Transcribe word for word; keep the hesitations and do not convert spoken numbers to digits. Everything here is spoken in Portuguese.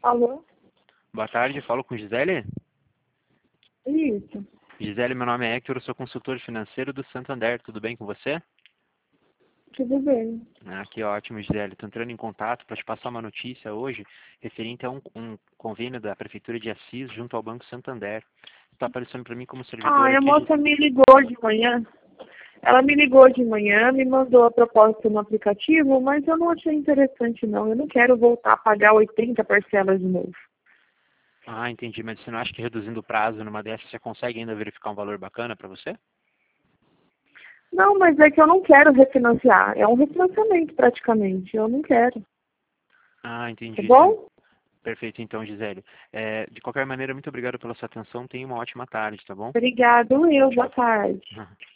Alô? Boa tarde, falo com Gisele. Isso. Gisele, meu nome é Hector, eu sou consultor financeiro do Santander, tudo bem com você? Tudo bem. Ah, que ótimo, Gisele. Estou entrando em contato para te passar uma notícia hoje referente a um, um convênio da Prefeitura de Assis junto ao Banco Santander. Está aparecendo para mim como Ah, servidor a aqui. moça me ligou de manhã. Ela me ligou de manhã, me mandou a proposta no aplicativo, mas eu não achei interessante não. Eu não quero voltar a pagar oitenta parcelas de novo. Ah, entendi, mas você não acha que reduzindo o prazo numa dessas você consegue ainda verificar um valor bacana para você? Não, mas é que eu não quero refinanciar. É um refinanciamento praticamente. Eu não quero. Ah, Tá entendi. Você- bom? Perfeito, então, Gisele. É, de qualquer maneira, muito obrigado pela sua atenção. Tenha uma ótima tarde, tá bom? Obrigado, eu. Boa Tchau. tarde.